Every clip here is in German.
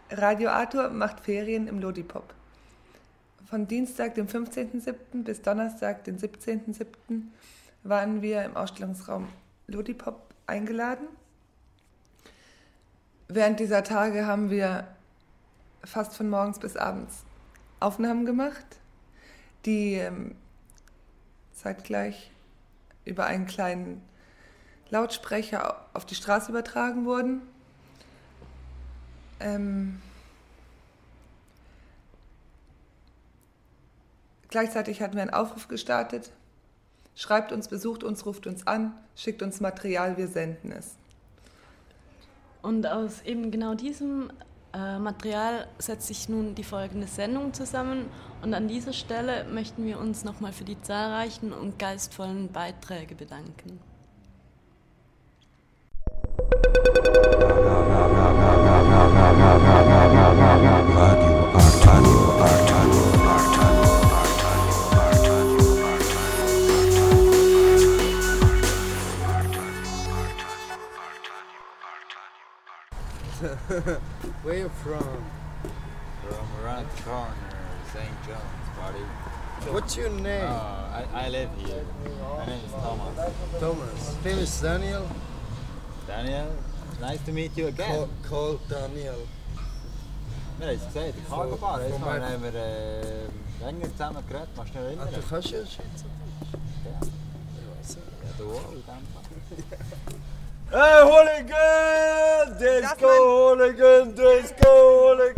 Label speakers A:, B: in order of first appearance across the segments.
A: Radio Arthur macht Ferien im Lodipop. Von Dienstag, dem 15.07. bis Donnerstag, den 17.07. waren wir im Ausstellungsraum Lodipop eingeladen. Während dieser Tage haben wir fast von morgens bis abends Aufnahmen gemacht, die zeitgleich über einen kleinen Lautsprecher auf die Straße übertragen wurden. Gleichzeitig hatten wir einen Aufruf gestartet. Schreibt uns, besucht uns, ruft uns an, schickt uns Material, wir senden es.
B: Und aus eben genau diesem Material setzt sich nun die folgende Sendung zusammen. Und an dieser Stelle möchten wir uns nochmal für die zahlreichen und geistvollen Beiträge bedanken.
C: Where you from?
D: From around the corner, St. John's, buddy.
C: What's your name?
D: I live here. My name is Thomas.
C: Thomas. Name is Daniel.
D: Daniel, nice to meet you again.
C: Call Daniel.
D: Wir haben es gesehen, der Cargo Bar. Jetzt haben wir länger zusammen geredet, kannst du dich erinnern?
C: Du kannst ja Schweizerdeutsch.
D: Ja. Ja, du auch, in dem Fall. Hey, Hooligan! Disco, Hooligan, Disco, Hooligan!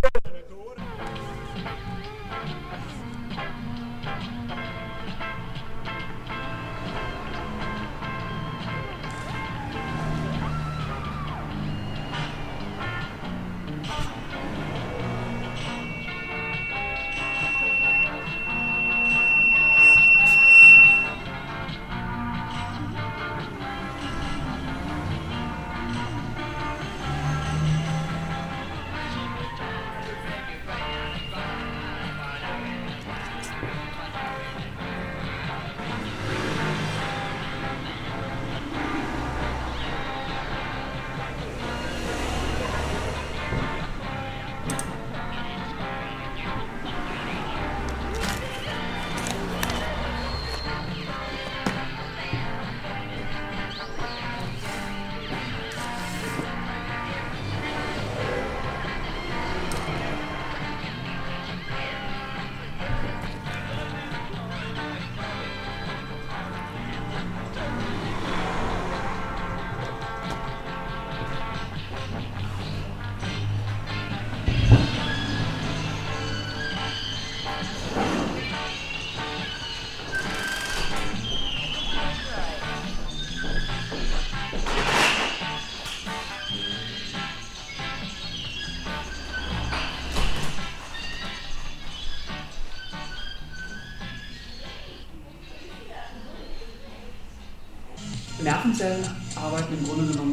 E: Nervenzellen arbeiten im Grunde genommen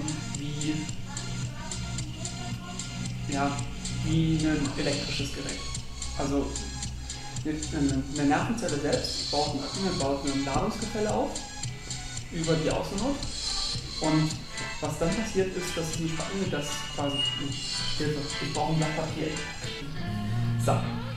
E: wie ein elektrisches Gerät. Also eine Nervenzelle selbst baut ein Ladungsgefälle auf über die Außenhaut. Und was dann passiert ist, dass die Spannung das quasi Hilfe. Ich brauche ein Blatt Papier. So.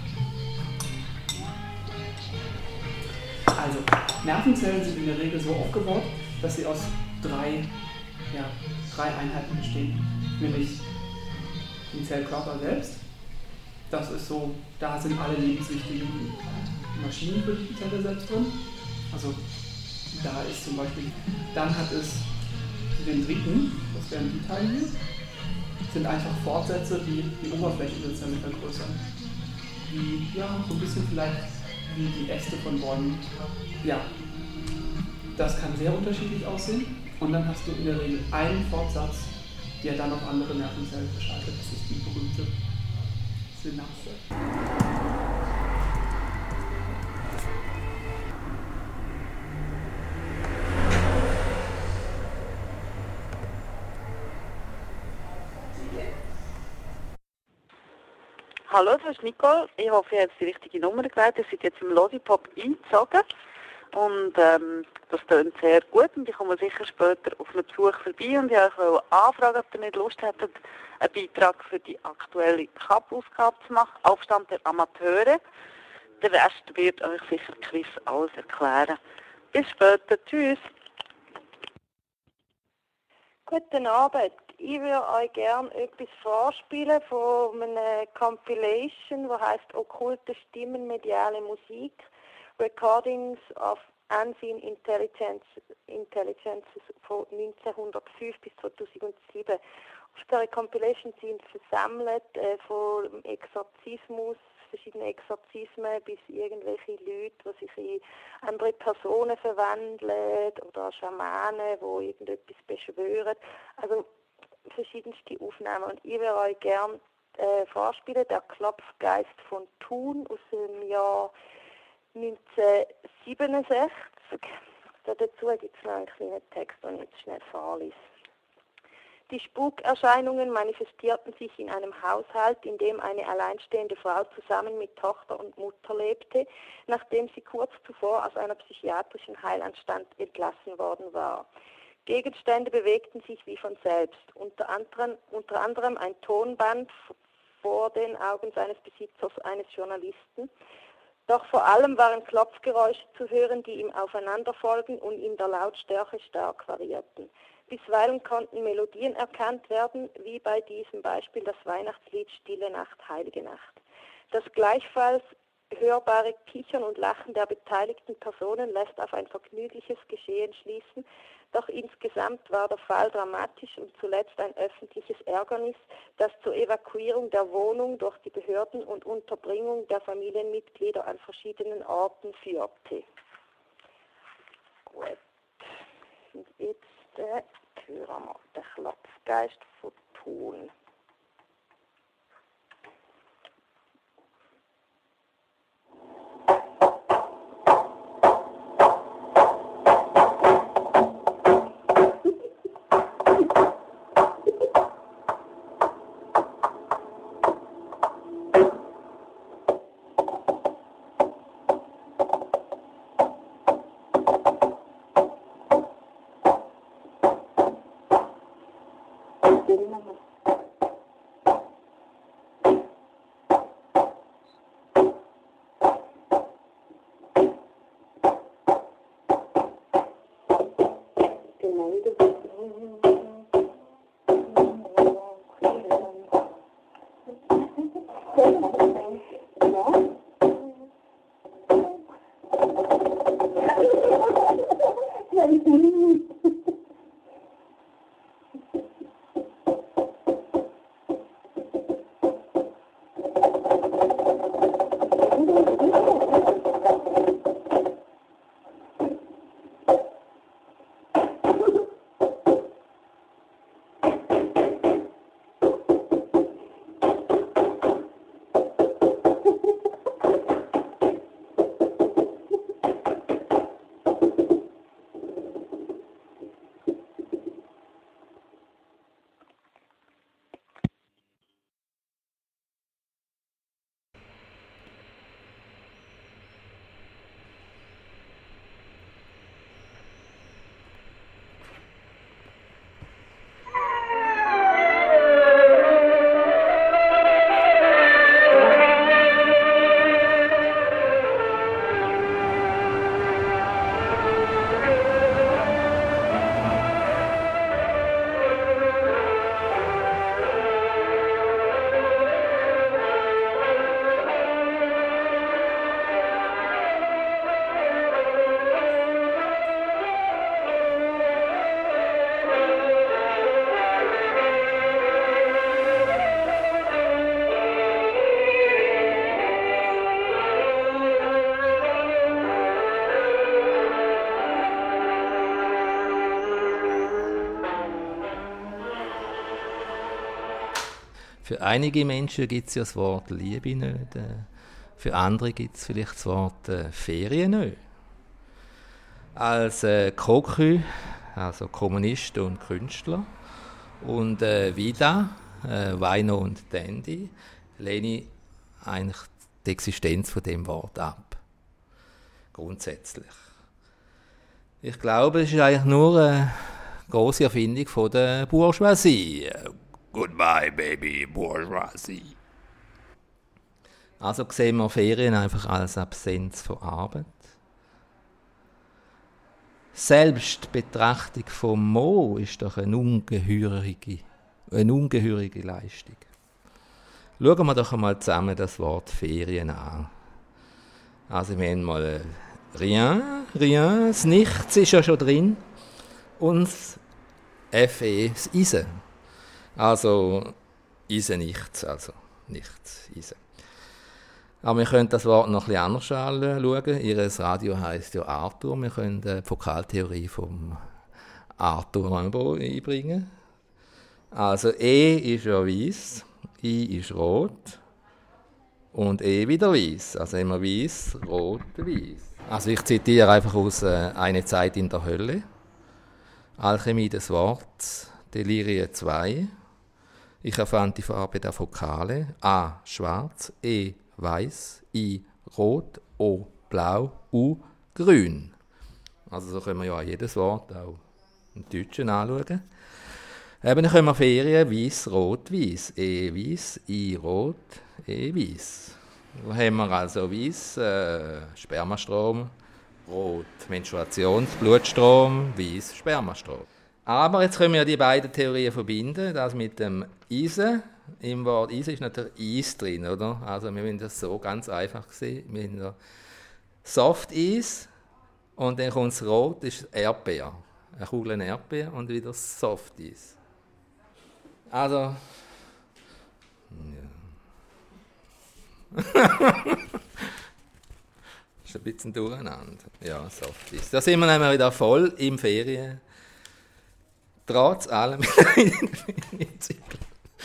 E: Also, Nervenzellen sind in der Regel so aufgebaut, dass sie aus drei Einheiten bestehen, nämlich den Zellkörper selbst. Das ist so, da sind alle lebenswichtigen Maschinen für die Zelle selbst drin. Also da ist zum Beispiel, dann hat es die Dendriten, das wären die Teile hier, sind einfach Fortsätze, die die Oberfläche der Zelle vergrößern. Wie, so ein bisschen vielleicht wie die Äste von Bäumen. Ja, das kann sehr unterschiedlich aussehen. Und dann hast du in der Regel einen Fortsatz, der dann auf andere Nervenzellen verschaltet. Das ist die berühmte Synapse.
F: Hallo, das ist Nicole. Ich hoffe, ihr habt die richtige Nummer gewählt. Ihr seid jetzt im Lodipop eingezogen. Und das tönt sehr gut und ich komme sicher später auf einen Besuch vorbei und ich wollte anfragen, ob ihr nicht Lust hättet, einen Beitrag für die aktuelle Cup-Ausgabe zu machen, Aufstand der Amateure. Der Rest wird euch sicher Chris alles erklären. Bis später, tschüss.
G: Guten Abend. Ich würde euch gerne etwas vorspielen von einer Compilation, die heisst Okkulte Stimmen, mediale Musik, Recordings of Unseen Intelligences von 1905 bis 2007. Auf dieser Compilation sind versammelt von Exorzismus, verschiedene Exorzismen bis irgendwelche Leute, die sich in andere Personen verwandeln oder Schamanen, die irgendetwas beschwören. Also verschiedenste Aufnahmen. Und ich würde euch gerne vorspielen, der Klopfgeist von Thun aus dem Jahr 1967. Dazu gibt es noch einen kleinen Text, den ich jetzt schnell vorlese. Die Spukerscheinungen manifestierten sich in einem Haushalt, in dem eine alleinstehende Frau zusammen mit Tochter und Mutter lebte, nachdem sie kurz zuvor aus einer psychiatrischen Heilanstalt entlassen worden war. Gegenstände bewegten sich wie von selbst, unter anderem ein Tonband vor den Augen seines Besitzers, eines Journalisten. Doch vor allem waren Klopfgeräusche zu hören, die ihm aufeinanderfolgen und in der Lautstärke stark variierten. Bisweilen konnten Melodien erkannt werden, wie bei diesem Beispiel das Weihnachtslied Stille Nacht, Heilige Nacht. Das gleichfalls hörbare Kichern und Lachen der beteiligten Personen lässt auf ein vergnügliches Geschehen schließen, doch insgesamt war der Fall dramatisch und zuletzt ein öffentliches Ärgernis, das zur Evakuierung der Wohnung durch die Behörden und Unterbringung der Familienmitglieder an verschiedenen Orten führte. Gut. Und jetzt hören wir den Klopfgeist von Thun.
H: Für einige Menschen gibt es ja das Wort Liebe nicht. Für andere gibt es vielleicht das Wort Ferien nicht. Als Cocu, also Kommunist und Künstler, und Vida, Weino und Dandy, lehne ich eigentlich die Existenz von dem Wort ab. Grundsätzlich. Ich glaube, es ist eigentlich nur eine grosse Erfindung von der Bourgeoisie. Goodbye, baby, Bourgeoisie. Also sehen wir Ferien einfach als Absenz von Arbeit. Selbst die Betrachtung vom Mo ist doch eine ungeheurige Leistung. Schauen wir doch einmal zusammen das Wort Ferien an. Also wir haben mal rien, das Nichts ist ja schon drin. Und das FE, das Eisen. Also Eisen nichts, also nichts, Eisen. Aber wir können das Wort noch etwas anders anschauen. Ihr Radio heisst ja Arthur. Wir können die Vokaltheorie vom Arthur Rimbaud einbringen. Also E ist ja weiss, I ist rot und E wieder weiss. Also immer weiss, rot, weiss. Also ich zitiere einfach aus «Eine Zeit in der Hölle». Alchemie des Worts, Delirie 2. Ich erfand die Farbe der Vokale. A, schwarz, E, weiß, I, rot, O, blau, U, grün. Also so können wir ja jedes Wort auch im Deutschen anschauen. Eben dann können wir Ferien, weiß, rot, weiß, E, weiß, I, rot, E, weiß. Da haben wir also weiß, Spermastrom, rot, Menstruationsblutstrom, weiß, Spermastrom. Aber jetzt können wir die beiden Theorien verbinden, das mit dem Eisen. Im Wort Eisen ist natürlich Eis drin, oder? Also wir müssen das so ganz einfach sehen. Wir haben da Soft Eis und dann kommt das Rot, das ist Erdbeer. Eine Kugel Erdbeer und wieder Soft Eis. Also, ja. Das ist ein bisschen durcheinander. Ja, Soft Eis. Da sind wir nämlich wieder voll im Ferien. Trotz allem in Zyklen.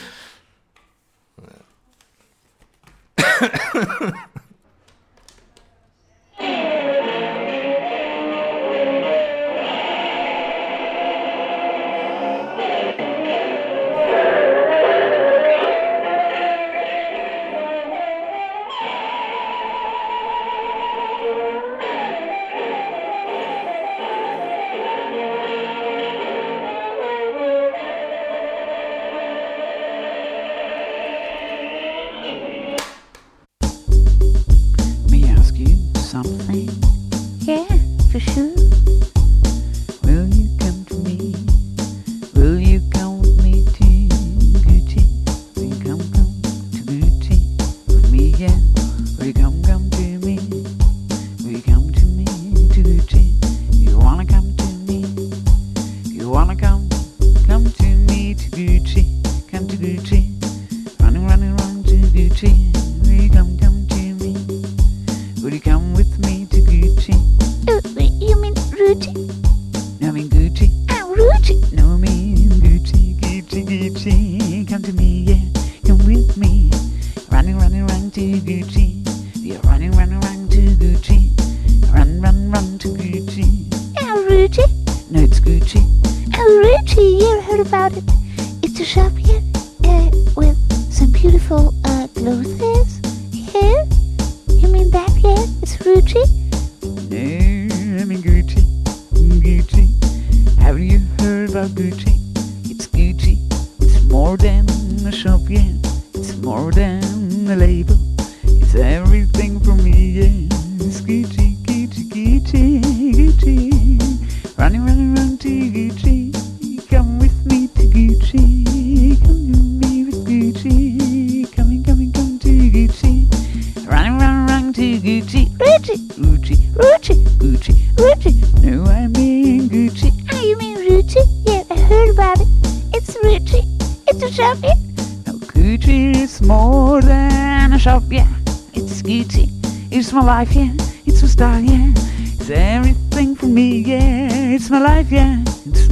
I: It's my life, yeah. It's my style, yeah. It's everything for me, yeah. It's my life, yeah. It's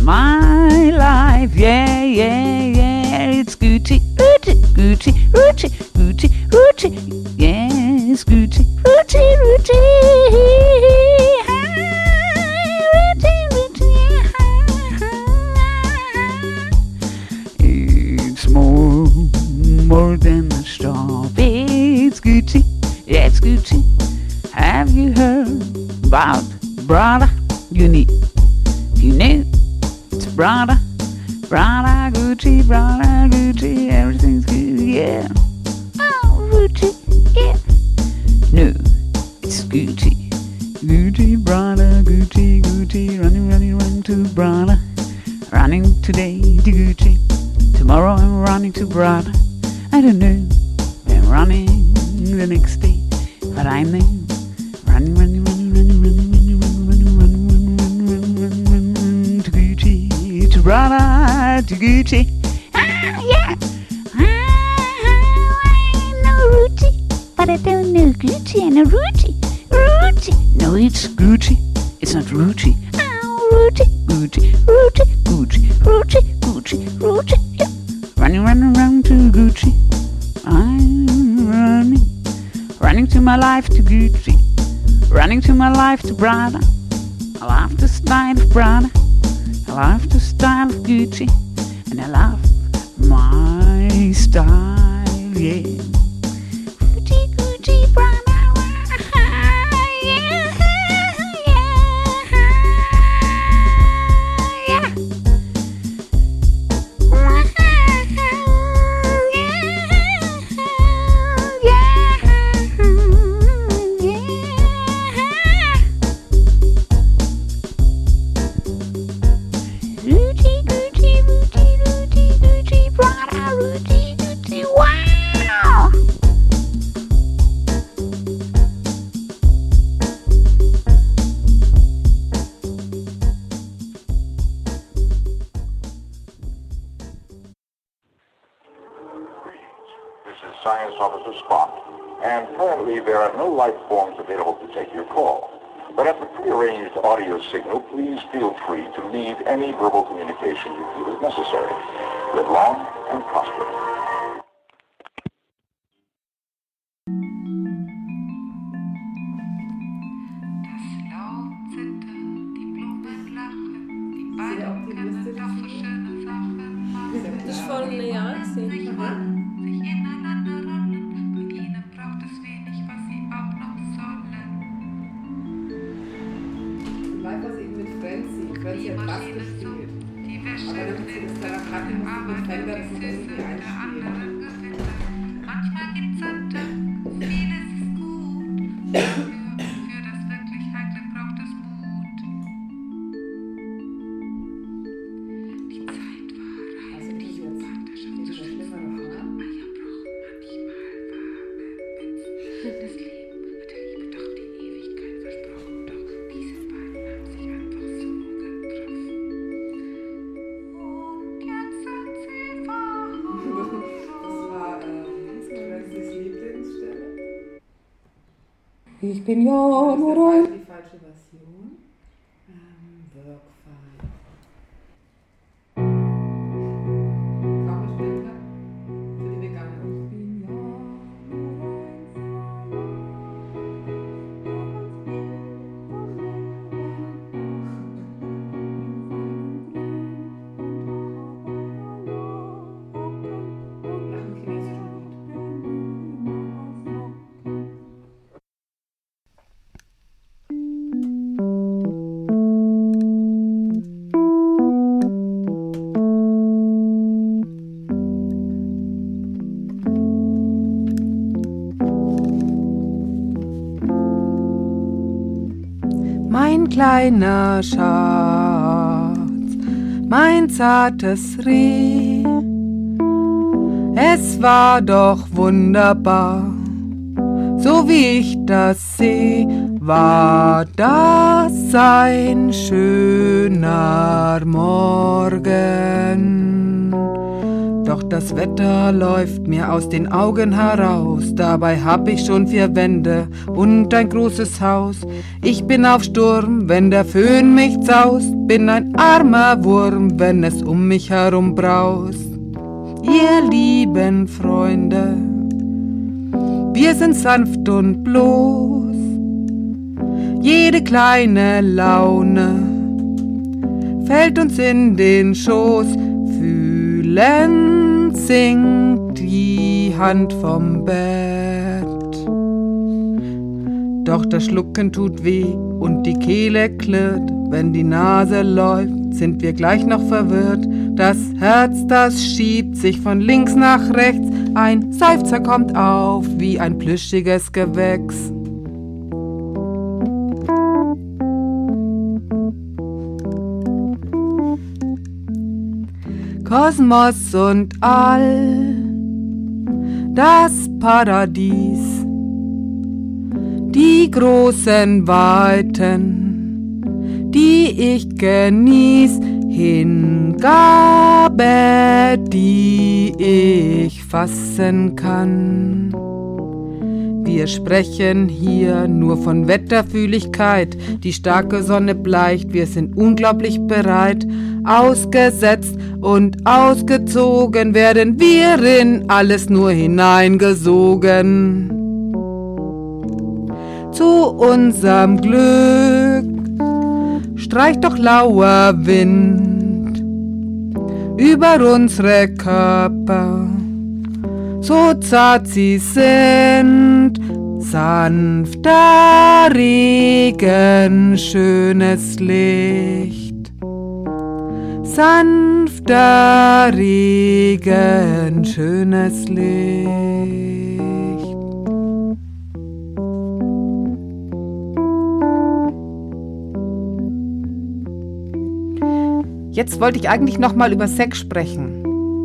I: my life, yeah, yeah, yeah. It's Gucci, Gucci, Gucci, Gucci, Gucci, Gucci. Yeah, it's Gucci, Gucci, Gucci. It's more than a stop. It's Gucci, yeah, it's Gucci. Have you heard about brother? You need You know, it's brother Gucci, everything's good, yeah. Oh, Gucci, yeah. No, it's Gucci, brother, Gucci, running to brother. Running today to Gucci, tomorrow I'm running to brother. I don't know, I'm running the next day, but I'm there. Running to Gucci, to brother, to Gucci. Ah, yeah. I know Gucci, but I don't know Gucci. I know Gucci. No, it's Gucci. It's not Gucci. Oh, Gucci. Yeah. Running to Gucci. I'm running to my life to Gucci. Running to my life to brother. I love the style of brother. I love the style of Gucci. And I love my style, yeah. Gucci, brother.
J: Science Officer Spock, and currently there are no life forms available to take your call. But at the prearranged audio signal, please feel free to leave any verbal communication you feel is necessary. Live long and prosper.
B: Das ist voll linear gewesen.
A: Frenzy hat Bass gespielt. Aber dann hat sie das dann erkannt, mit Fender das noch irgendwie einspielen.
K: Manchmal gibt's Sante, vieles ist gut. Für das wirklich Heikle braucht es Mut. Die Zeit war reif, die Partnerschaft zu schützen. Eier braucht manchmal warme das Leben mit der Liebe doch die Ewigkeit versprochen. Doch diese beiden haben sich einfach so getroffen. Und jetzt sind sie verloren.
A: Das war Francis Lieblingsstelle.
L: Ich bin ja nur ein...
A: Die falsche Version. Workfile. Kammerspender für die Veganer.
L: Mein kleiner Schatz, mein zartes Reh, es war doch wunderbar, so wie ich das seh, war das ein schöner Morgen. Doch das Wetter läuft mir aus den Augen heraus, dabei hab ich schon 4 Wände und ein großes Haus. Ich bin auf Sturm, wenn der Föhn mich zaust, bin ein armer Wurm, wenn es um mich herum braust. Ihr lieben Freunde, wir sind sanft und bloß, jede kleine Laune fällt uns in den Schoß, fühlen sinkt die Hand vom Bett. Doch das Schlucken tut weh und die Kehle klirrt, Wenn die Nase läuft, sind wir gleich noch verwirrt. Das Herz, das schiebt sich von links nach rechts. Ein Seufzer kommt auf wie ein plüschiges Gewächs. Kosmos und All, das Paradies, die großen Weiten, die ich genieß, Hingabe, die ich fassen kann. Wir sprechen hier nur von Wetterfühligkeit, die starke Sonne bleicht, wir sind unglaublich bereit, ausgesetzt und ausgezogen werden wir in alles nur hineingesogen. Zu unserem Glück streicht doch lauer Wind über unsere Körper, so zart sie sind, sanfter Regen, schönes Licht, sanfter Regen, schönes Licht. Jetzt wollte ich eigentlich noch mal über Sex sprechen.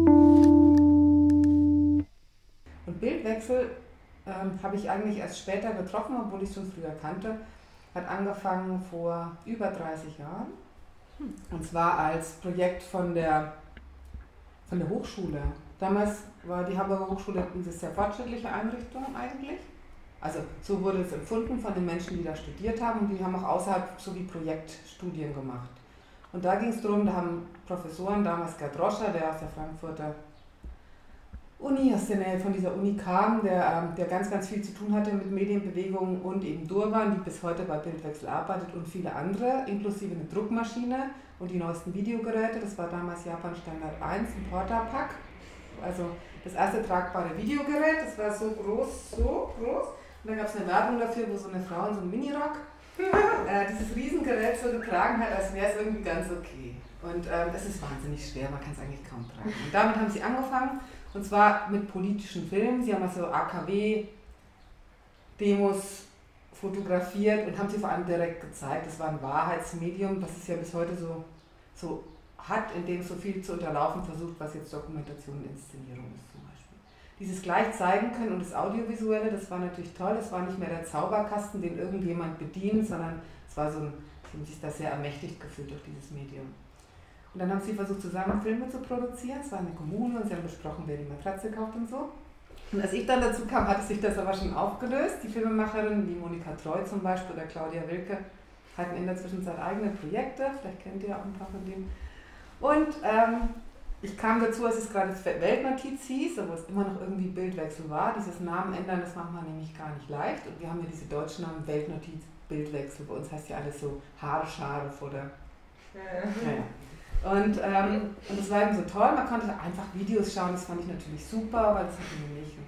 L: Und Bildwechsel habe ich eigentlich erst später getroffen, obwohl ich es schon früher kannte. Hat angefangen vor über 30 Jahren. Und zwar als Projekt von der Hochschule. Damals war die Hamburger Hochschule eine sehr fortschrittliche Einrichtung eigentlich. Also so wurde es empfunden von den Menschen, die da studiert haben. Und die haben auch außerhalb so wie Projektstudien gemacht. Und da ging es darum, da haben Professoren, damals Gerd Roscher, der aus der Frankfurter Uni, aus der Nähe von dieser Uni kam, der ganz, ganz viel zu tun hatte mit Medienbewegungen, und eben Durban, die bis heute bei Bildwechsel arbeitet, und viele andere, inklusive eine Druckmaschine und die neuesten Videogeräte. Das war damals Japan Standard 1, ein Portapack, also das erste tragbare Videogerät. Das war so groß. Und dann gab es eine Werbung dafür, wo so eine Frau in so einem Minirock dieses Riesengerät so getragen hat, als wäre es irgendwie ganz okay. Und es ist wahnsinnig schwer, man kann es eigentlich kaum tragen. Und damit haben sie angefangen, und zwar mit politischen Filmen. Sie haben also AKW-Demos fotografiert und haben sie vor allem direkt gezeigt. Das war ein Wahrheitsmedium, was es ja bis heute so hat, in dem so viel zu unterlaufen versucht, was jetzt Dokumentation und Inszenierung ist zum Beispiel. Dieses gleich zeigen können und das Audiovisuelle, das war natürlich toll. Das war nicht mehr der Zauberkasten, den irgendjemand bedient, sondern es war sie haben sich da sehr ermächtigt gefühlt durch dieses Medium. Und dann haben sie versucht, zusammen Filme zu produzieren. Es war eine Kommune und sie haben besprochen, wer die Matratze kauft und so. Und als ich dann dazu kam, hatte sich das aber schon aufgelöst. Die Filmemacherinnen wie Monika Treu zum Beispiel oder Claudia Wilke hatten in der Zwischenzeit eigene Projekte. Vielleicht kennt ihr auch ein paar von denen. Und ich kam dazu, als es gerade Weltnotiz hieß, obwohl es immer noch irgendwie Bildwechsel war. Dieses Namen ändern, das macht man nämlich gar nicht leicht. Und wir haben ja diese deutschen Namen Weltnotiz, Bildwechsel. Bei uns heißt ja alles so Haarschare vor der... Ja. Und das war eben so toll, man konnte einfach Videos schauen, das fand ich natürlich super, weil das hatten wir nicht.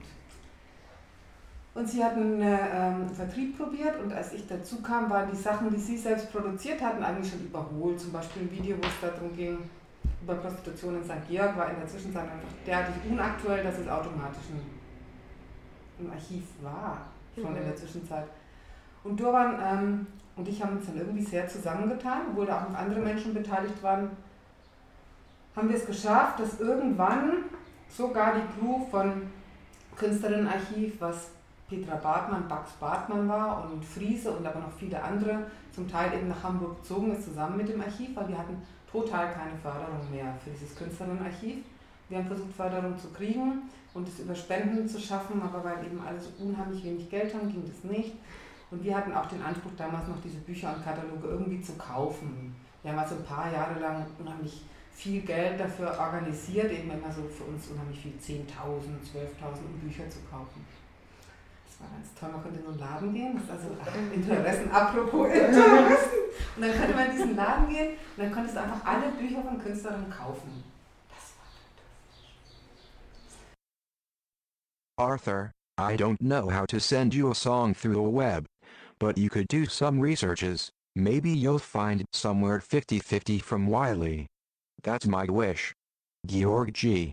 L: Und sie hatten einen Vertrieb probiert, und als ich dazu kam, waren die Sachen, die sie selbst produziert hatten, eigentlich schon überholt. Zum Beispiel ein Video, wo es darum ging, über Prostitution in St. Georg, war in der Zwischenzeit einfach derartig unaktuell, dass es automatisch im Archiv war, schon in der Zwischenzeit. Und Durban und ich haben uns dann irgendwie sehr zusammengetan, obwohl da auch noch andere Menschen beteiligt waren, haben wir es geschafft, dass irgendwann sogar die Crew von Künstlerinnenarchiv, was Petra Bartmann, Bax Bartmann war und Friese und aber noch viele andere, zum Teil eben nach Hamburg gezogen ist, zusammen mit dem Archiv, weil wir hatten total keine Förderung mehr für dieses Künstlerinnenarchiv. Wir haben versucht, Förderung zu kriegen und es über Spenden zu schaffen, aber weil eben alle so unheimlich wenig Geld haben, ging das nicht. Und wir hatten auch den Anspruch, damals noch diese Bücher und Kataloge irgendwie zu kaufen. Wir haben also ein paar Jahre lang unheimlich viel Geld dafür organisiert, eben immer so für uns unheimlich viel, 10.000, 12.000, um Bücher zu kaufen. Das war ganz toll, man konnte in so einen Laden gehen, das ist also Interessen, apropos Interessen. Und dann konnte man in diesen Laden gehen und dann konntest du einfach alle Bücher von Künstlerinnen kaufen. Das war fantastisch.
M: Arthur, I don't know how to send you a song through the web, but you could do some researches. Maybe you'll find it somewhere 50-50 from Wiley. That's my wish. Georg G.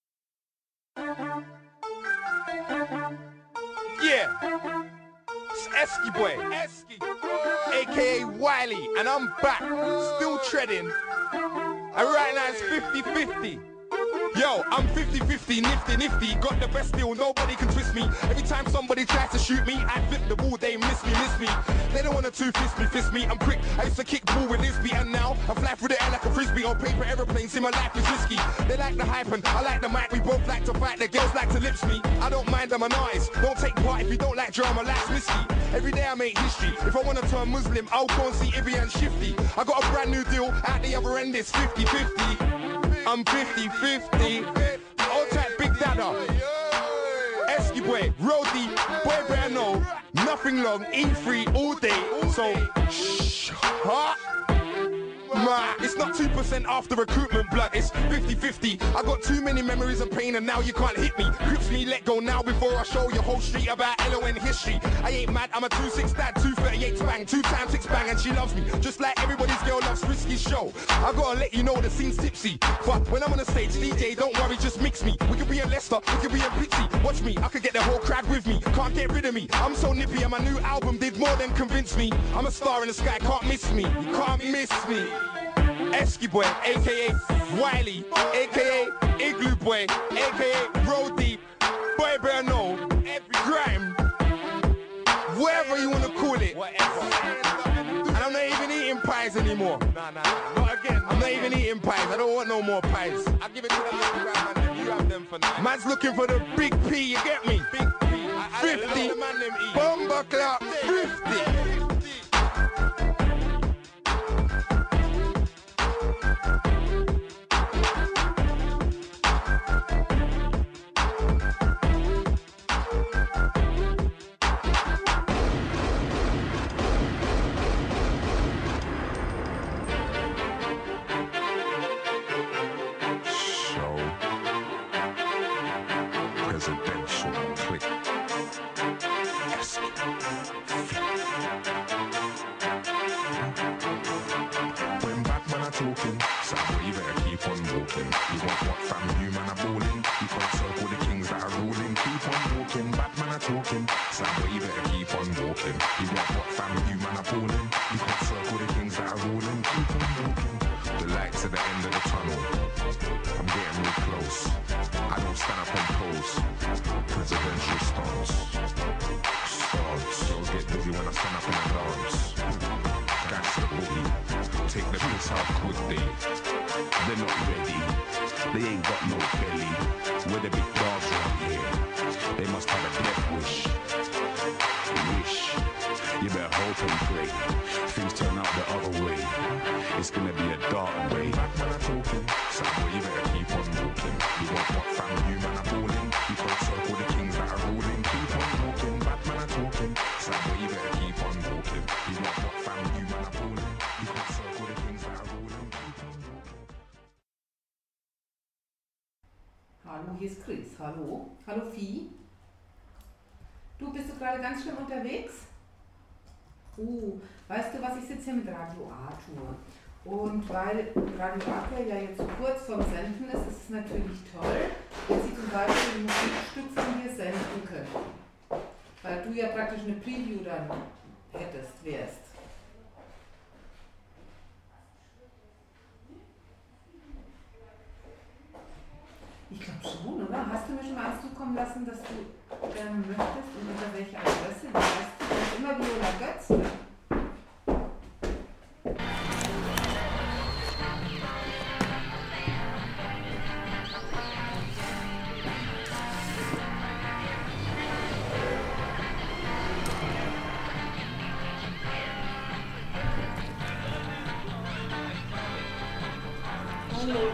N: Yeah, it's Esky Boy, aka Wiley, and I'm back, still treading, and right now it's 50-50. Yo, I'm 50-50, nifty, got the best deal, nobody can twist me. Every time somebody tries to shoot me, I flip the ball, they miss me. They don't wanna fist me, I'm quick. I used to kick ball with Lisby, and now I fly through the air like a frisbee. On paper aeroplanes, see my life is risky. They like the hype and I like the mic, we both like to fight, the girls like to lips me. I don't mind, I'm an artist, don't take part if you don't like drama, life's risky. Every day I make history, if I wanna turn Muslim, I'll go and see Ibby and Shifty. I got a brand new deal, out the other end it's 50-50. I'm 50-50, all type Big Dada, Esky Boy, Roadie, Boy Brano, nothing long, E3 all day, so shh, huh? It's not 2% after recruitment blood, it's 50-50. I got too many memories of pain and now you can't hit me. Grips me, let go now before I show your whole street about LON history. I ain't mad, I'm a 2-6 dad, 238 bang, 2 times 6 bang, and she loves me. Just like everybody's girl loves Risky show. I gotta let you know the scene's tipsy. But when I'm on the stage, DJ, don't worry, just mix me. We could be in Leicester, we could be in Pitsy. Watch me, I could get the whole crowd with me. Can't get rid of me, I'm so nippy and my new album did more than convince me. I'm a star in the sky, can't miss me. You can't miss me. Esky Boy, aka Wiley, aka Igloo Boy, aka Road Deep, Boy Berno, Grime, whatever you wanna call it. And I'm not even eating pies anymore. Nah, not again. I'm not even eating pies. I don't want no more pies. I'll give it to the little Grime and them. You have them for now. Man's looking for the big P, you get me? Big P. 50. Bomber clap, 50.
L: Hallo, hier ist Chris. Hallo. Hallo Vieh. Du, bist du gerade ganz schön unterwegs? Weißt du was, ich sitze hier mit Radio Arthur. Und weil Radio Arthur ja jetzt so kurz vorm Senden ist, ist es natürlich toll, wenn Sie zum Beispiel ein Musikstück von dir senden können. Weil du ja praktisch eine Preview dann wärst. Ich glaube schon, oder? Hast du mir schon mal alles zukommen lassen, dass du gerne möchtest und unter welcher Adresse? Wie heißt du? Das ist immer Viola Götz, ne?
B: Hallo.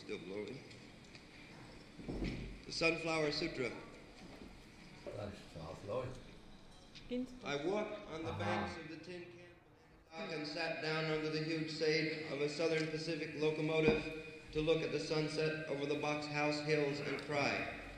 O: still blowing. The Sunflower Sutra. I walked on the banks of the Tin Can and sat down under the huge shade of a Southern Pacific locomotive to look at the sunset over the Box House hills and cry.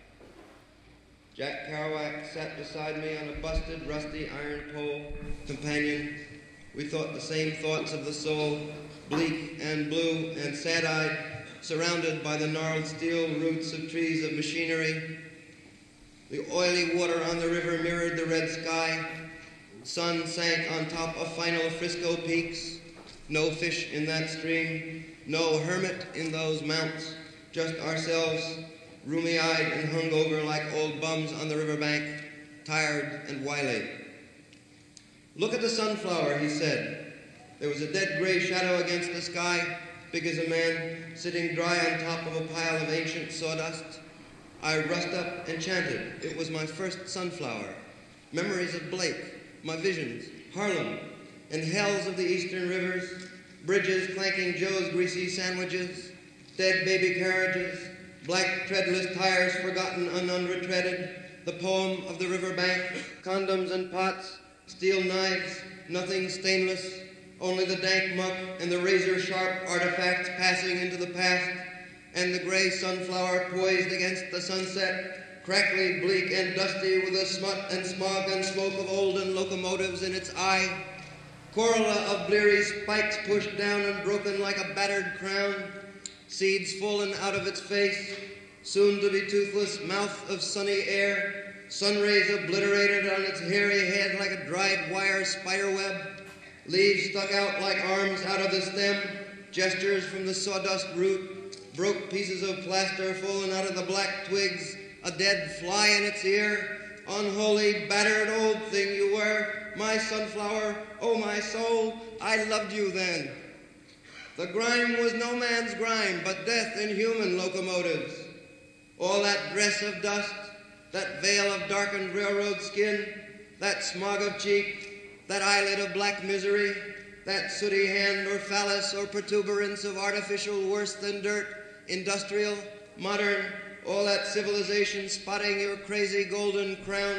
O: Jack Kerouac sat beside me on a busted, rusty iron pole. Companion, we thought the same thoughts of the soul, bleak and blue and sad-eyed, surrounded by the gnarled steel roots of trees of machinery. The oily water on the river mirrored the red sky. Sun sank on top of final Frisco peaks. No fish in that stream, no hermit in those mounts, just ourselves, roomy-eyed and hungover like old bums on the riverbank, tired and wily. Look at the sunflower, he said. There was a dead gray shadow against the sky, big as a man, sitting dry on top of a pile of ancient sawdust. I rushed up and chanted. It was my first sunflower. Memories of Blake, my visions, Harlem, and hells of the eastern rivers, bridges clanking Joe's greasy sandwiches, dead baby carriages, black treadless tires forgotten and unretreaded, the poem of the riverbank, condoms and pots, steel knives, nothing stainless, only the dank muck and the razor-sharp artifacts passing into the past, and the gray sunflower poised against the sunset, crackly, bleak, and dusty with the smut and smog and smoke of olden locomotives in its eye, corolla of bleary spikes pushed down and broken like a battered crown, seeds fallen out of its face, soon to be toothless mouth of sunny air, sun rays obliterated on its hairy head like a dried wire spiderweb, leaves stuck out like arms out of the stem, gestures from the sawdust root, broke pieces of plaster fallen out of the black twigs, a dead fly in its ear, unholy, battered old thing you were, my sunflower, oh my soul, I loved you then. The grime was no man's grime, but death in human locomotives. All that dress of dust, that veil of darkened railroad skin, that smog of cheek, that eyelid of black misery, that sooty hand or phallus or protuberance of artificial worse than dirt, industrial, modern, all that civilization spotting your crazy golden crown,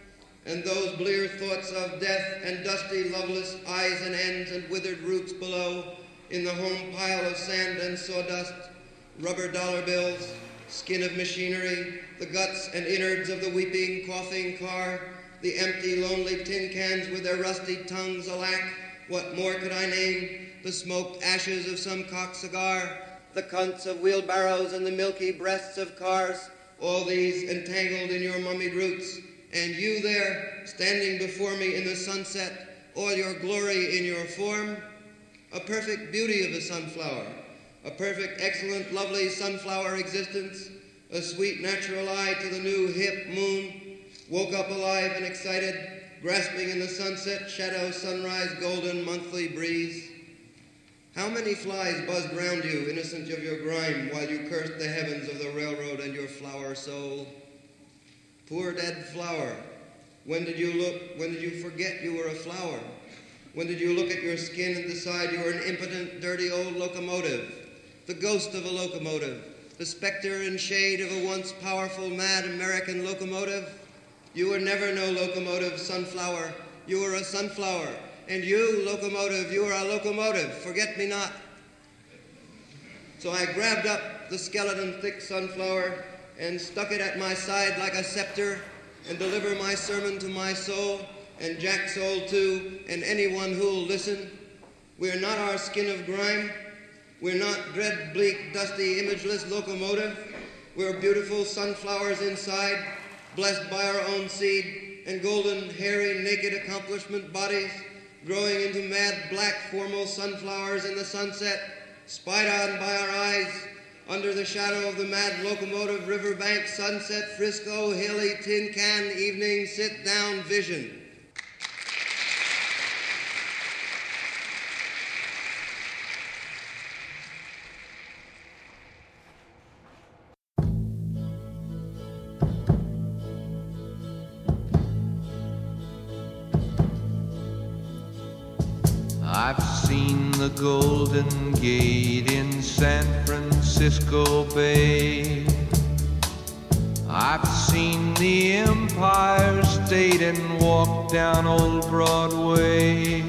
O: and those blear thoughts of death and dusty, loveless eyes and ends and withered roots below, in the home pile of sand and sawdust, rubber dollar bills, skin of machinery, the guts and innards of the weeping, coughing car, the empty, lonely tin cans with their rusty tongues, alack, what more could I name? The smoked ashes of some cock cigar, the cunts of wheelbarrows and the milky breasts of cars, all these entangled in your mummied roots, and you there, standing before me in the sunset, all your glory in your form, a perfect beauty of a sunflower, a perfect, excellent, lovely sunflower existence, a sweet natural eye to the new hip moon, woke up alive and excited, grasping in the sunset, shadow, sunrise, golden, monthly breeze. How many flies buzzed round you, innocent of your grime, while you cursed the heavens of the railroad and your flower soul? Poor dead flower, when did you forget you were a flower? When did you look at your skin and decide you were an impotent, dirty old locomotive, the ghost of a locomotive, the specter and shade of a once powerful, mad American locomotive? You were never no locomotive, sunflower. You were a sunflower. And you, locomotive, you are a locomotive. Forget me not. So I grabbed up the skeleton thick sunflower and stuck it at my side like a scepter and deliver my sermon to my soul and Jack's soul too, and anyone who'll listen. We're not our skin of grime. We're not dread, bleak, dusty, imageless locomotive. We're beautiful sunflowers inside, blessed by our own seed, and golden, hairy, naked accomplishment bodies, growing into mad, black, formal sunflowers in the sunset, spied on by our eyes, under the shadow of the mad locomotive riverbank sunset, Frisco, hilly, tin can, evening, sit-down vision.
P: I've seen the Golden Gate in San Francisco. Francisco Bay. I've seen the Empire State and walked down Old Broadway.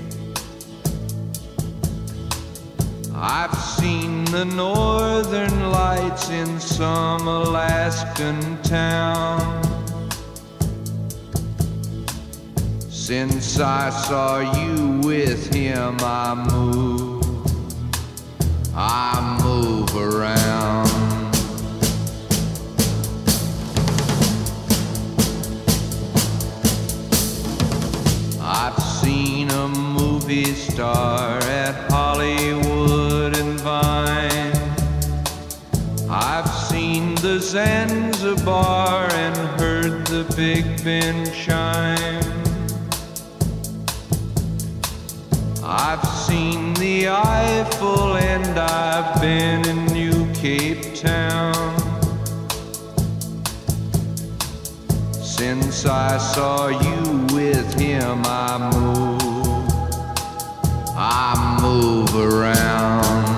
P: I've seen the northern lights in some Alaskan town. Since I saw you with him, I move around. I've seen a movie star at Hollywood and Vine. I've seen the Zanzibar and heard the Big Ben chime. I've seen the Eiffel and I've been in New Cape Town. Since I saw you with him, I move around.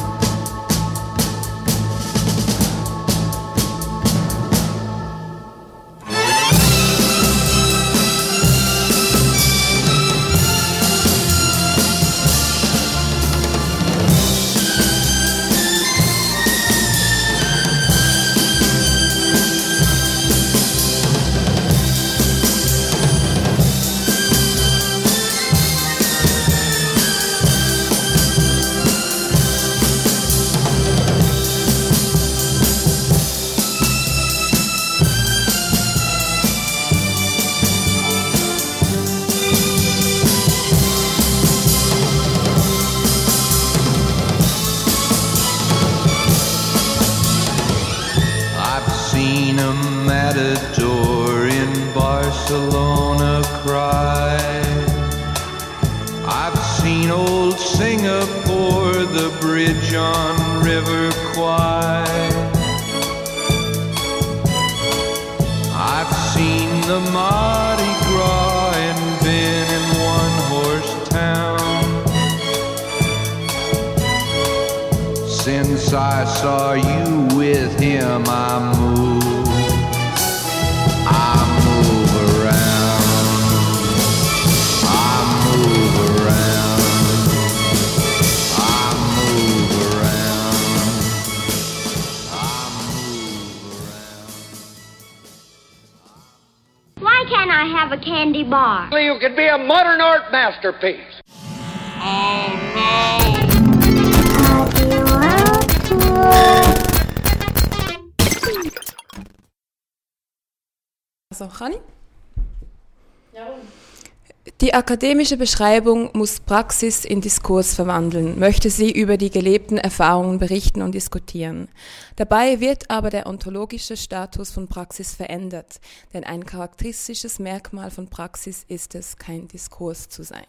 P: Matador in Barcelona cry. I've seen old Singapore, the bridge on River Kwai. I've seen the Mardi Gras and been in one-horse town. Since I saw you with him, I move around. I move around. I move around. I move around.
Q: Why can't I have a candy bar?
R: You could be a modern art masterpiece. Oh no!
S: Also, kann ich? Jawohl. Die akademische Beschreibung muss Praxis in Diskurs verwandeln, möchte sie über die gelebten Erfahrungen berichten und diskutieren. Dabei wird aber der ontologische Status von Praxis verändert, denn ein charakteristisches Merkmal von Praxis ist es, kein Diskurs zu sein.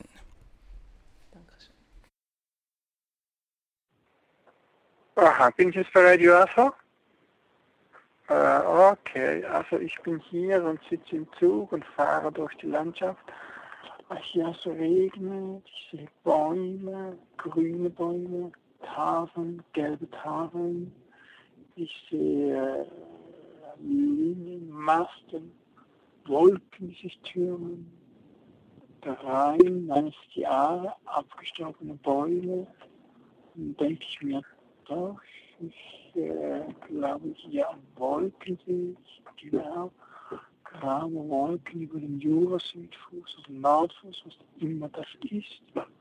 T: Aha, bin ich jetzt bei Radio ASO? Okay, also ich bin hier und sitze im Zug und fahre durch die Landschaft. Hier so regnet, ich sehe Bäume, grüne Bäume, Tafeln, gelbe Tafeln. Ich sehe Linien, Masten, Wolken, die sich türmen. Der Rhein, dann ist die Aare, abgestorbene Bäume. Dann denke ich mir, doch, ich glaube hier an Wolken sehe ich, genau. Graue Wolken über den Jura-Südfuß, also Nordfuß, was immer das ist.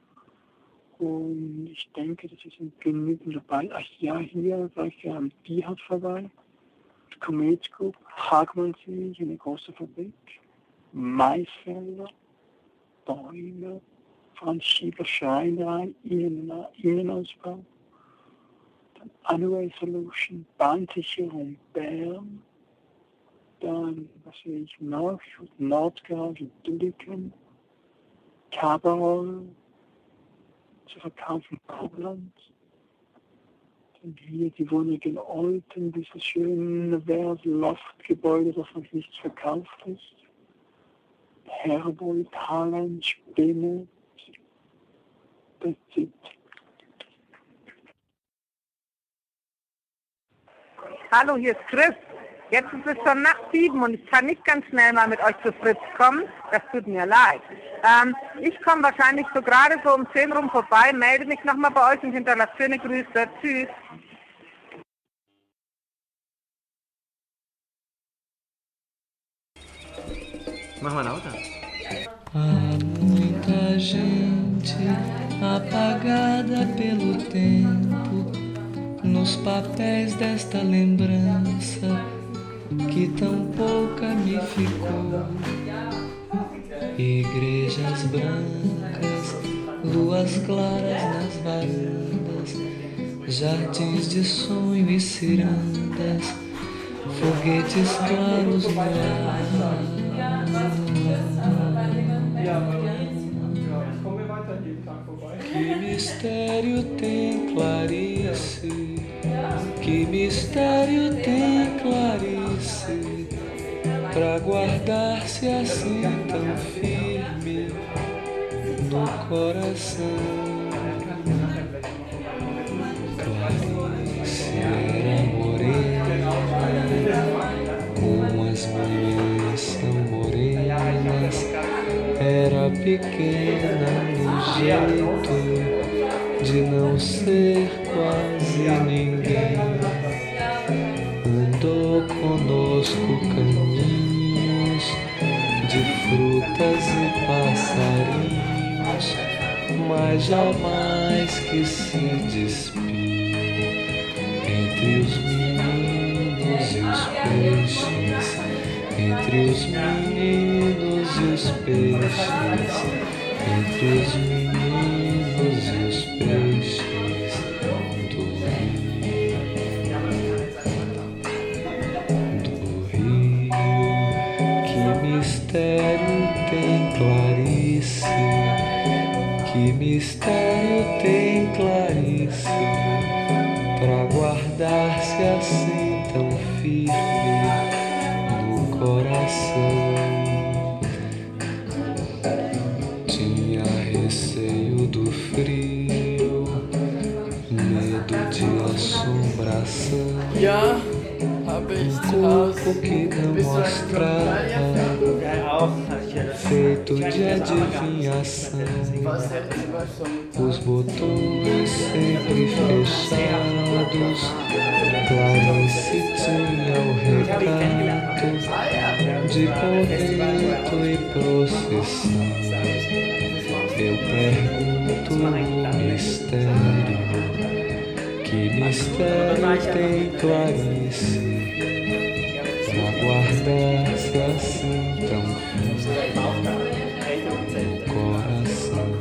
T: Und ich denke, das ist genügend dabei. Ach ja, hier war ich ja am Tierhaus vorbei. Comet Group, Hagmann sehe ich, eine große Fabrik. Maisfelder, Bäume, Franz Schieber Schreinerei, Innenausbau. Dann Anyway Solution, Bahnsicherung Bern. Dann, was sehe ich noch? Nordgarage, Dülliken, Cabarol, zu verkaufen Koblenz. Dann hier die Wohnung in Olten, dieses schöne Loftgebäude, das noch nicht verkauft ist. Herbold, Hallen, Spinne, that's it.
U: Hallo, hier ist Chris. Jetzt ist es schon nach 7 und ich kann nicht ganz schnell mal mit euch zu Fritz kommen. Das tut mir leid. Ich komme wahrscheinlich so gerade so um 10 rum vorbei, melde mich nochmal bei euch und hinterlasse schöne Grüße. Tschüss.
V: Mach mal lauter.
W: Há muita gente apagada pelo tempo nos papéis desta lembrança que tão pouca me ficou. Igrejas brancas, luas claras nas varandas, jardins de sonho e cirandas, foguetes claros no ar. Que mistério tem Clarice? Que mistério tem Clarice? Pra guardar-se assim tão firme no coração. Clarice era morena, como as manhãs são morenas. Era pequena no jeito de não ser quase ninguém. Andou conosco caminhos de frutas e passarinhos, mas jamais que se despiu entre os meninos e os peixes, entre os meninos e os peixes, entre os meninos e os peixes do rio. Que mistério tem Clarice? Que mistério tem Clarice? Pra guardar-se assim tão firme no coração. Tinha receio do frio, medo de assombração.
B: Ja, habe ich zu Hause.
W: Que não mostrava, feito de adivinhação. Os botões sempre fechados. Clarice tinha o recato de convento e procissão. Eu pergunto o mistério. Que mistério tem Clarice? Pra guardar-se assim tão firme no coração.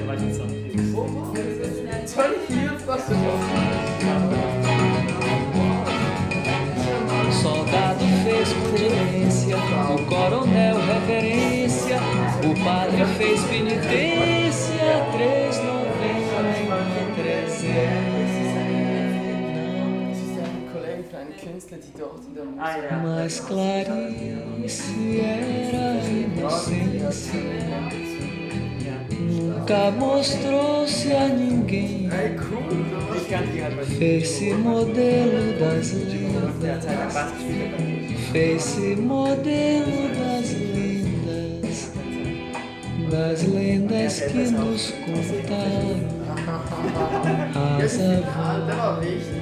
W: Soldado fez condilência, o coronel reverência, o padre fez penitência, 3,90 Mas Clarice era inocência, nunca mostrou-se a ninguém. Fez-se modelo das lendas, fez-se modelo das lendas que nos contaram as avós.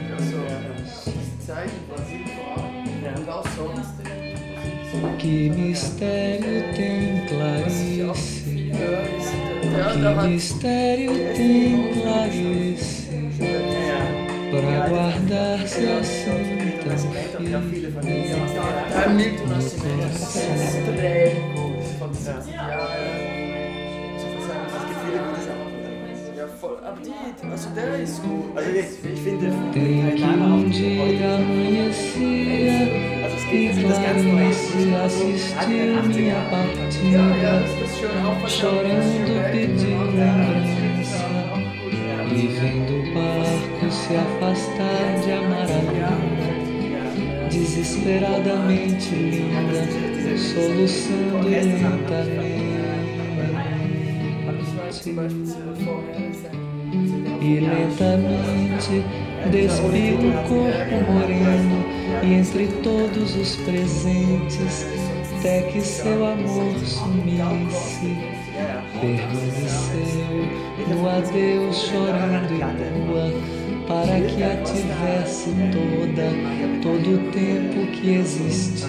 W: Que mistério tem Clarice? Que mistério tem Clarice? Pra guardar-se assim tão firme no coração. Tem que dia amanhecia e Clarice assistiu minha partida, chorando pedindo lembrança, e vendo o barco se afastar de amaralhada, desesperadamente linda, soluçando lentamente. e lentamente despiro o corpo moreno e entre todos os presentes até que seu amor sumisse. Permaneceu no adeus chorando e nua para que a tivesse todo o tempo que existisse.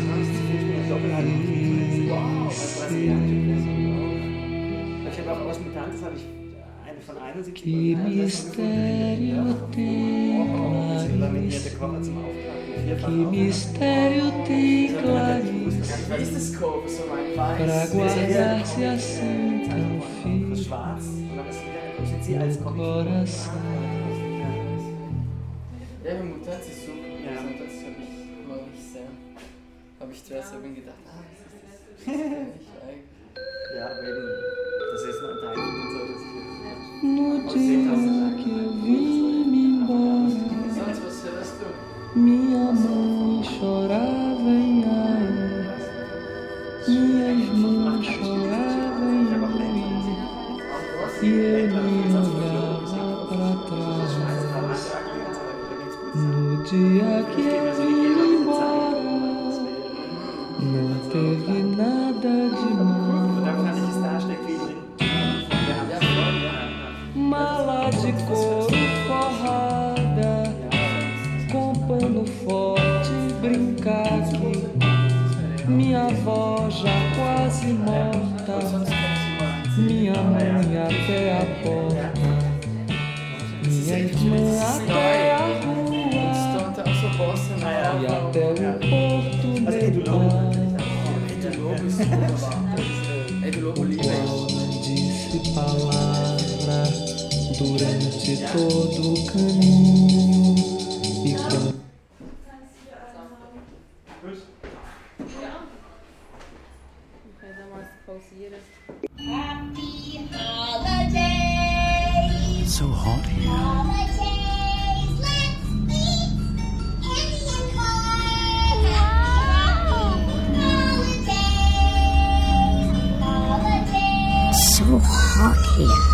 W: Que mistério tem Clarice? Que mistério tem Clarice? Pra guardar-se assim tão firme no coração.
C: Ja, meine Mutter hat es super gemacht. Das mag ich sehr. Habe ich zuerst eben gedacht, das ist eigentlich. Ja, aber eben, das ist ein Teil von so, dass ich.
W: No dia que eu vim me embora,
C: Was hörst du?
W: minha mãe chorava em Ain, minha irmã chorava em Ain, e eu me olhava para trás. No dia que eu vim embora, não teve nada demais. Mala de couro forrada, com pano forte, brincar aqui. Minha avó já quase morta, minha mãe até a porta, minha irmã até a rua e até o porto do mar. Disse palavra durante todo o caminho e quando
Q: Happy holidays.
D: So hot here.
Q: Holidays, let's eat candy and corn. Holidays.
D: So hot here.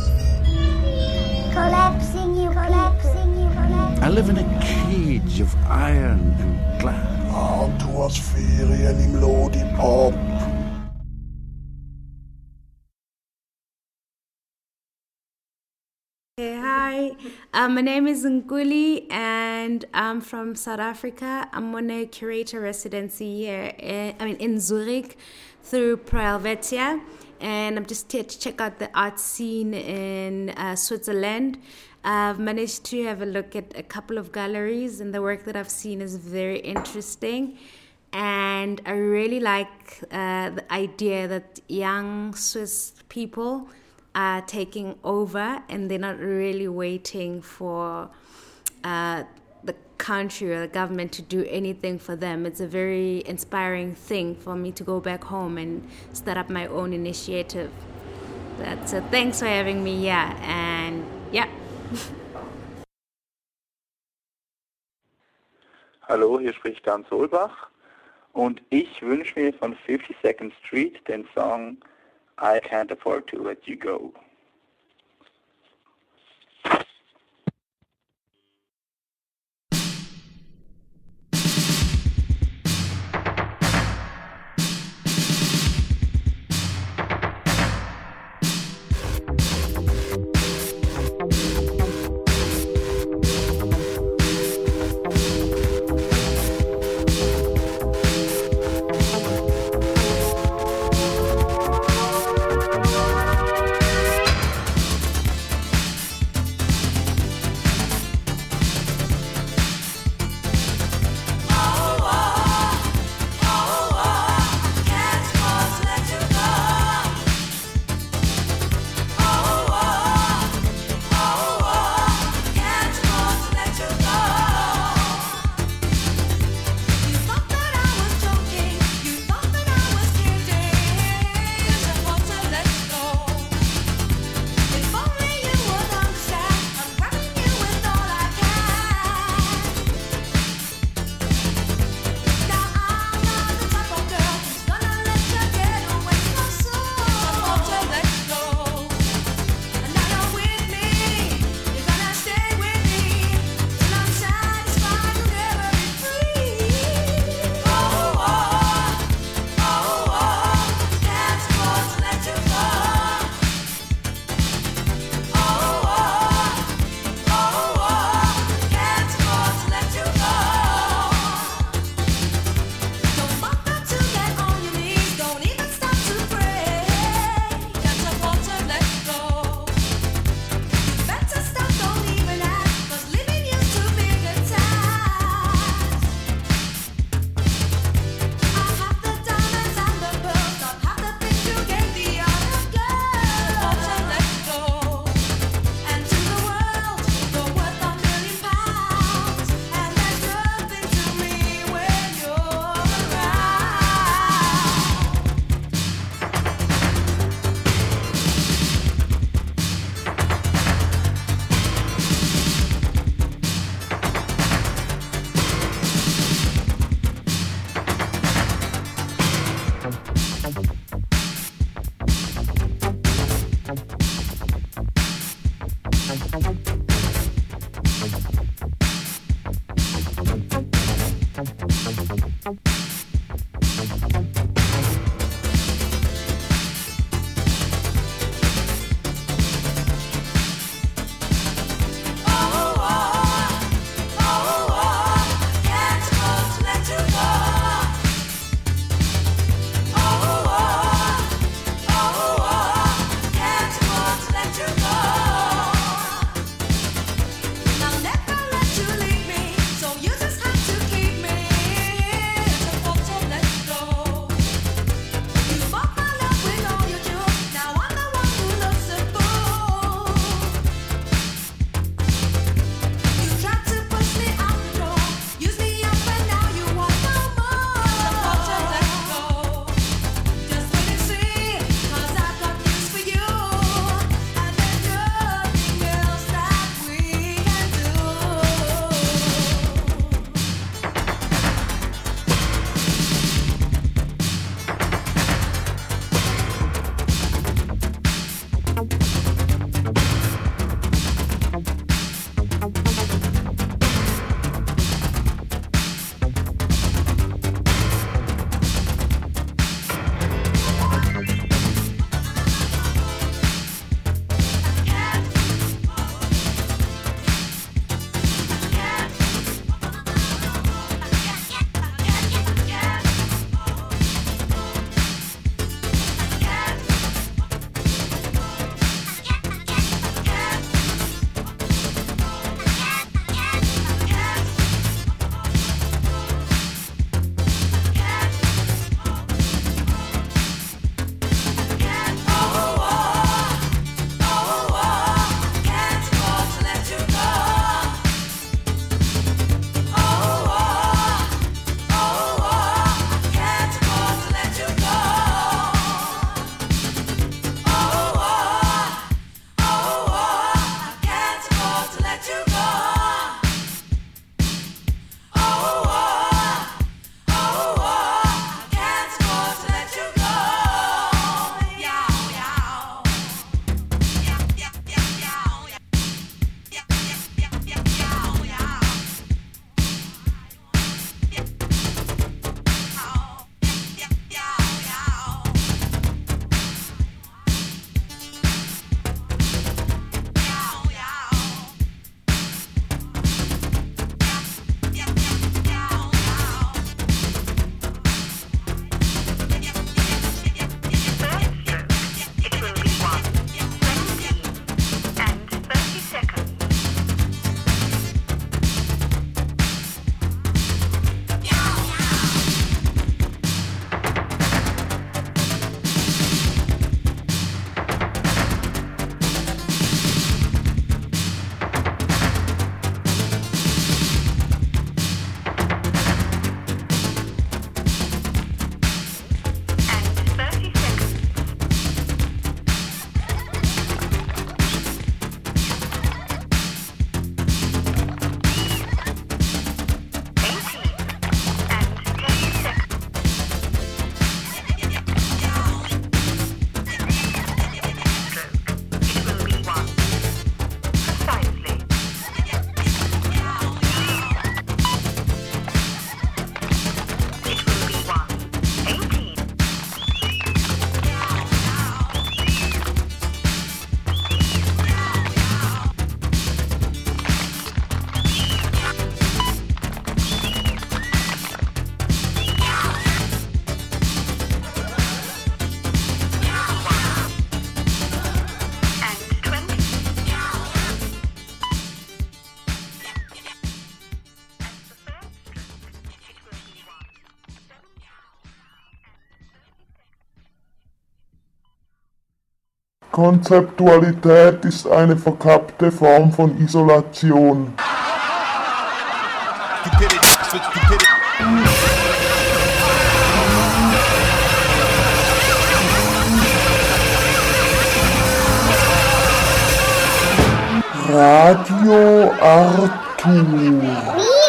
Q: Collapsing you, collapsing you, collapsing.
D: I live in a cage of iron and glass.
E: Du hast Ferien im Lodipop.
X: Hey, hi, my name is Nguli and I'm from South Africa. I'm on a curator residency here in Zurich through Pro Helvetia, and I'm just here to check out the art scene in Switzerland. I've managed to have a look at a couple of galleries, and the work that I've seen is very interesting. And I really like the idea that young Swiss people are taking over and they're not really waiting for the country or the government to do anything for them. It's a very inspiring thing for me to go back home and start up my own initiative. So thanks for having me here, and yeah.
Y: Hallo, hier spricht Dan Solbach und ich wünsche mir von 52nd Street den Song I Can't Afford to Let You Go.
E: Konzeptualität ist eine verkappte Form von Isolation. Radio Arthur.